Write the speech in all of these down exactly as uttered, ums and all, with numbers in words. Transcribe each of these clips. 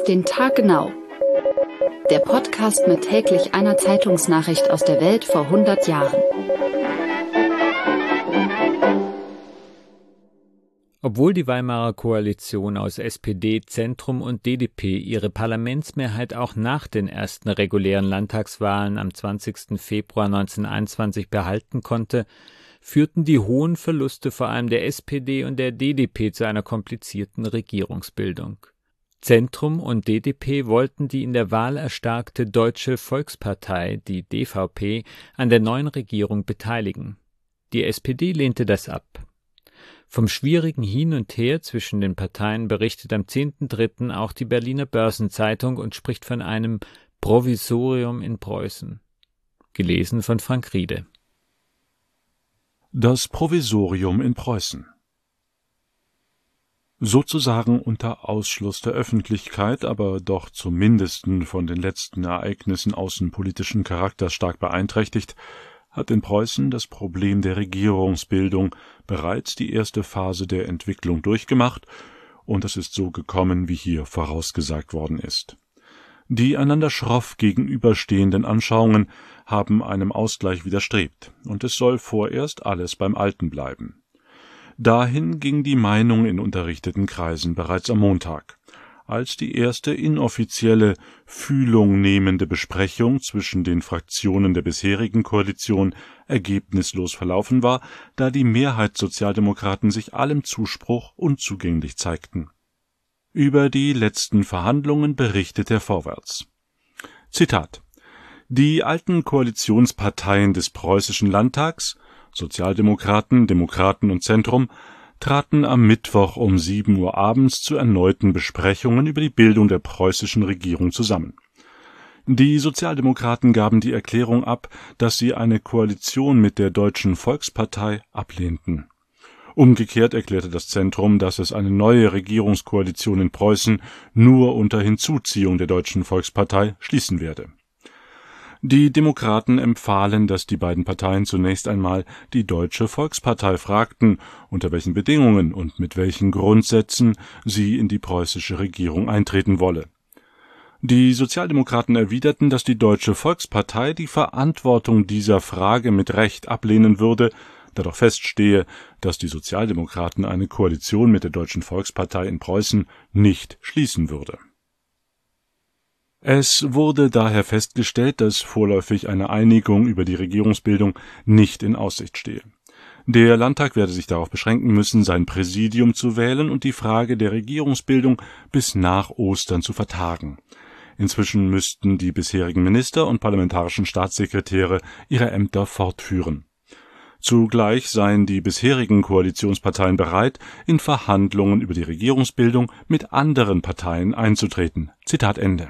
Auf den Tag genau. Der Podcast mit täglich einer Zeitungsnachricht aus der Welt vor hundert Jahren. Obwohl die Weimarer Koalition aus S P D, Zentrum und D D P ihre Parlamentsmehrheit auch nach den ersten regulären Landtagswahlen am zwanzigsten Februar neunzehnhunderteinundzwanzig behalten konnte, führten die hohen Verluste vor allem der S P D und der D D P zu einer komplizierten Regierungsbildung. Zentrum und D D P wollten die in der Wahl erstarkte Deutsche Volkspartei, die D V P, an der neuen Regierung beteiligen. Die S P D lehnte das ab. Vom schwierigen Hin und Her zwischen den Parteien berichtet am zehnten dritten auch die Berliner Börsenzeitung und spricht von einem Provisorium in Preußen. Gelesen von Frank Riede. Das Provisorium in Preußen. Sozusagen unter Ausschluss der Öffentlichkeit, aber doch zumindest von den letzten Ereignissen außenpolitischen Charakters stark beeinträchtigt, hat in Preußen das Problem der Regierungsbildung bereits die erste Phase der Entwicklung durchgemacht, und es ist so gekommen, wie hier vorausgesagt worden ist. Die einander schroff gegenüberstehenden Anschauungen haben einem Ausgleich widerstrebt, und es soll vorerst alles beim Alten bleiben. Dahin ging die Meinung in unterrichteten Kreisen bereits am Montag, als die erste inoffizielle, Fühlung nehmende Besprechung zwischen den Fraktionen der bisherigen Koalition ergebnislos verlaufen war, da die Mehrheitssozialdemokraten sich allem Zuspruch unzugänglich zeigten. Über die letzten Verhandlungen berichtet er Vorwärts. Zitat: Die alten Koalitionsparteien des Preußischen Landtags, Sozialdemokraten, Demokraten und Zentrum, traten am Mittwoch um sieben Uhr abends zu erneuten Besprechungen über die Bildung der preußischen Regierung zusammen. Die Sozialdemokraten gaben die Erklärung ab, dass sie eine Koalition mit der Deutschen Volkspartei ablehnten. Umgekehrt erklärte das Zentrum, dass es eine neue Regierungskoalition in Preußen nur unter Hinzuziehung der Deutschen Volkspartei schließen werde. Die Demokraten empfahlen, dass die beiden Parteien zunächst einmal die Deutsche Volkspartei fragten, unter welchen Bedingungen und mit welchen Grundsätzen sie in die preußische Regierung eintreten wolle. Die Sozialdemokraten erwiderten, dass die Deutsche Volkspartei die Verantwortung dieser Frage mit Recht ablehnen würde, da doch feststehe, dass die Sozialdemokraten eine Koalition mit der Deutschen Volkspartei in Preußen nicht schließen würde. Es wurde daher festgestellt, dass vorläufig eine Einigung über die Regierungsbildung nicht in Aussicht stehe. Der Landtag werde sich darauf beschränken müssen, sein Präsidium zu wählen und die Frage der Regierungsbildung bis nach Ostern zu vertagen. Inzwischen müssten die bisherigen Minister und parlamentarischen Staatssekretäre ihre Ämter fortführen. Zugleich seien die bisherigen Koalitionsparteien bereit, in Verhandlungen über die Regierungsbildung mit anderen Parteien einzutreten. Zitat Ende.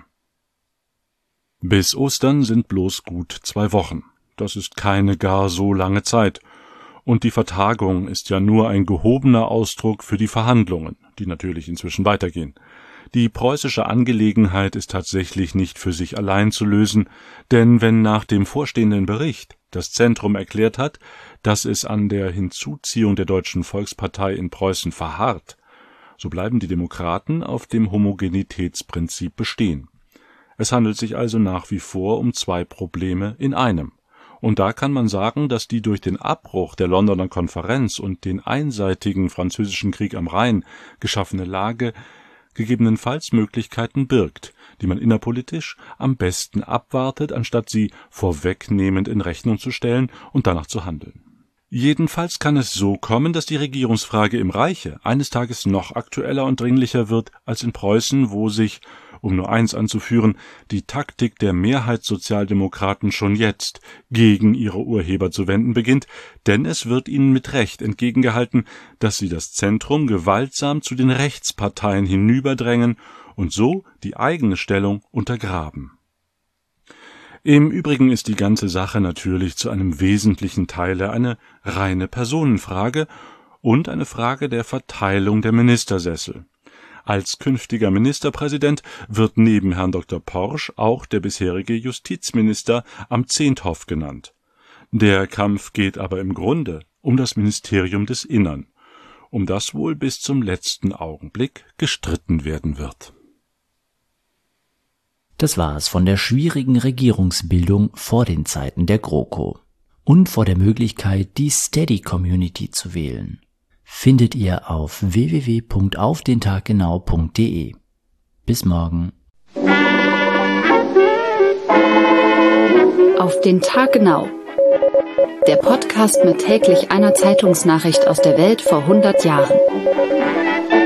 Bis Ostern sind bloß gut zwei Wochen. Das ist keine gar so lange Zeit. Und die Vertagung ist ja nur ein gehobener Ausdruck für die Verhandlungen, die natürlich inzwischen weitergehen. Die preußische Angelegenheit ist tatsächlich nicht für sich allein zu lösen, denn wenn nach dem vorstehenden Bericht das Zentrum erklärt hat, dass es an der Hinzuziehung der Deutschen Volkspartei in Preußen verharrt, so bleiben die Demokraten auf dem Homogenitätsprinzip bestehen. Es handelt sich also nach wie vor um zwei Probleme in einem. Und da kann man sagen, dass die durch den Abbruch der Londoner Konferenz und den einseitigen französischen Krieg am Rhein geschaffene Lage gegebenenfalls Möglichkeiten birgt, die man innerpolitisch am besten abwartet, anstatt sie vorwegnehmend in Rechnung zu stellen und danach zu handeln. Jedenfalls kann es so kommen, dass die Regierungsfrage im Reiche eines Tages noch aktueller und dringlicher wird als in Preußen, wo sich, um nur eins anzuführen, die Taktik der Mehrheitssozialdemokraten schon jetzt gegen ihre Urheber zu wenden beginnt, denn es wird ihnen mit Recht entgegengehalten, dass sie das Zentrum gewaltsam zu den Rechtsparteien hinüberdrängen und so die eigene Stellung untergraben. Im Übrigen ist die ganze Sache natürlich zu einem wesentlichen Teile eine reine Personenfrage und eine Frage der Verteilung der Ministersessel. Als künftiger Ministerpräsident wird neben Herrn Doktor Porsch auch der bisherige Justizminister am Zehnthoff genannt. Der Kampf geht aber im Grunde um das Ministerium des Innern, um das wohl bis zum letzten Augenblick gestritten werden wird. Das war's von der schwierigen Regierungsbildung vor den Zeiten der GroKo und vor der Möglichkeit, die Steady-Community zu wählen. Findet ihr auf w w w punkt auf den tag genau punkt de. Bis morgen. Auf den Tag genau. Der Podcast mit täglich einer Zeitungsnachricht aus der Welt vor hundert Jahren.